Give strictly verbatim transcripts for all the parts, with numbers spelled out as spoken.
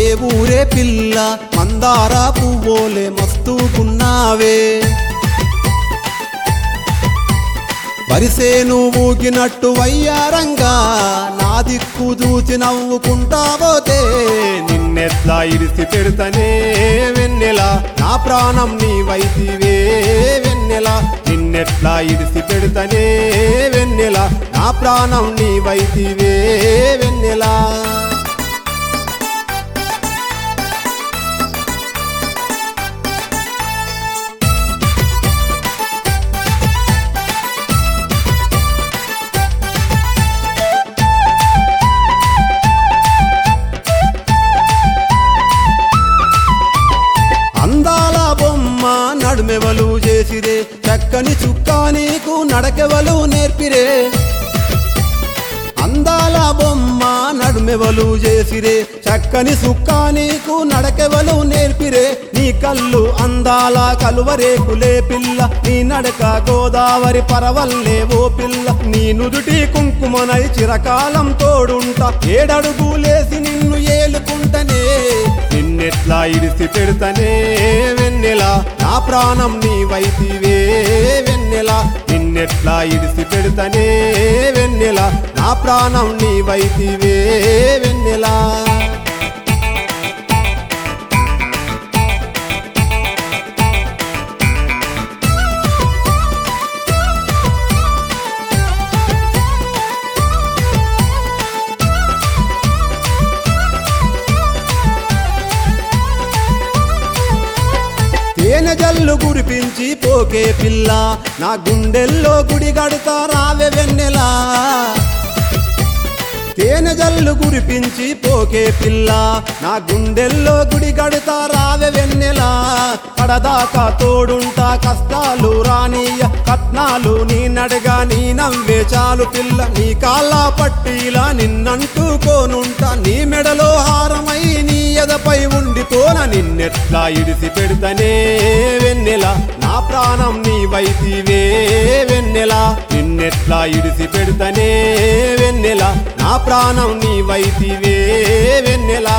ఊరే పిల్ల మందార పువ్వోలే మస్తుకున్నావే వరిసేను ఊగినట్టు వయ్యారంగా నా దిక్కు దూచి నవ్వుకుంటావోతే నిన్నెట్లా ఇడిసి పెడతనే వెన్నెలా నా ప్రాణం నీ వైతివే వెన్నెలా నిన్నెట్లా ఇడిసి పెడతనే వెన్నెలా నా ప్రాణం నీ వైతివే వెన్నెలా అందాల బొమ్మ నడుమెవలు చేసిరే చక్కని చుక్క నీకు నడకెవలు నేర్పిరే అందాల బొమ్మ నడుమెవలు చేసిరే చక్కని సుక్క నీకు నడకెవలు నేర్పిరే నీ కళ్ళు అందాల కలువరేకులే పిల్ల నీ నడక గోదావరి పరవల్లే ఓ పిల్ల నీ నుదుటి కుంకుమనై చిరకాలం తోడుంటా ఏడడుగులేసి నిన్ను ఏలుకుంటనే నిన్నెట్లా ఇడిసి పెడతనే వెన్నెలా నా ప్రాణం నీ వైతివే వెన్నెలా నిన్నెట్లా ఇడిసి పెడతనే వెన్నెలా నా ప్రాణం నీ వైతివే వెన్నెలా తేనె జల్లు గురిపించి పోకే పిల్ల నా గుండెల్లో గుడి గడుతా రావే వెన్నెలా తేనె జల్లు గురిపించి పోకే పిల్ల నా గుండెల్లో గుడి గడుతా రావే వెన్నెలా కడదాకా తోడుంటా కష్టాలు రానియ కట్నాలు నీ నడగా నీ నవ్వే చాలు పిల్ల నీ కాళ్ళ పట్టీలా నిన్నంటుకోనుంటా నీ మెడలో హారమై నీ ఎదపై ఉండిపోన నిన్నెట్లా ఇడిసి పెడతనే వెన్నెలా నా ప్రాణం నీ వైతివే వెన్నెలా నిన్నెట్లా ఇడిసి పెడతనే వెన్నెలా నా ప్రాణం నీ వైతివే వెన్నెలా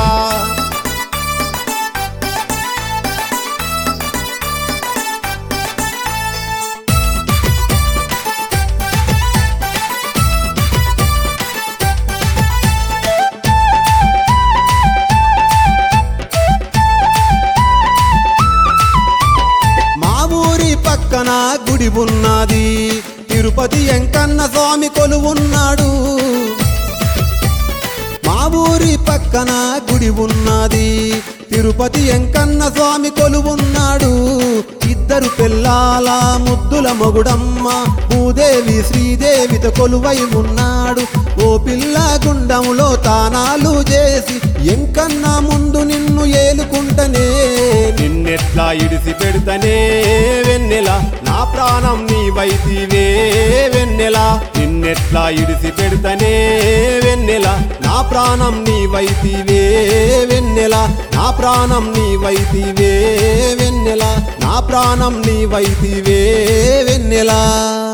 పక్కన గుడి ఉన్నది తిరుపతి వెంకన్న స్వామి కొలువున్నాడు మా ఊరి పక్కన గుడి ఉన్నది తిరుపతి వెంకన్న స్వామి కొలువున్నాడు ఇద్దరు పిల్లాల ముద్దుల మొగుడమ్మ భూదేవి శ్రీదేవితో కొలువై ఉన్నాడు ఓ పిల్ల గుండములో తానాలు చేసి ఎంకన్న ముందు నిన్ను ఏలుకుంటనే నిన్నెట్లా ఇడిసి పెడతనే వెన్నెలా నా ప్రాణం నీ వైతివే వెన్నెలా నిన్నెట్లా ఇడిసి పెడతనే వెన్నెలా నా ప్రాణం నీ వైతివే వెన్నెలా నా ప్రాణం నీ వైతివే వెన్నెలా నా ప్రాణం నీ వైతివే వెన్నెలా